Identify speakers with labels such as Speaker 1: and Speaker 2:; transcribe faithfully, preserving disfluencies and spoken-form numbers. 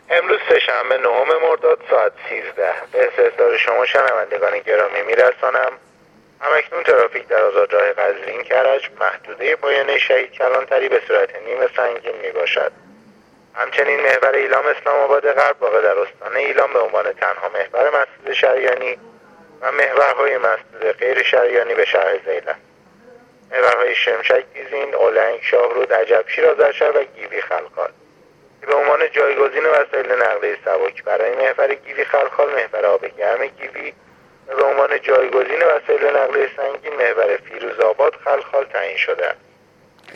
Speaker 1: امروز سه‌شنبه نهم مرداد ساعت سیزده به استحضار شما شنوندگان گرامی میرسانم همکنون ترافیک در آزادراه قزوین کرج محدوده پایان شهید کلانتری به صورت نیمه سنگین می باشد. همچنین محور ایلام اسلام آباد غرب واقع در استان ایلام به عنوان تنها محور مسدود شریانی و محورهای مسدود غیر شریانی به شهر زیلند، محورهای شمشک دیزین، اولنگ، شاهرود، عجبشیر، آذرشهر و گیوی خلخال که به عنوان جایگزین وسایل نقلیه سبک برای محور گیوی خلخال محور آب گرم گیوی و به عنوان جایگزین وسایل نقلیه سنگین محور فیروزآباد خلخال تعیین شده است.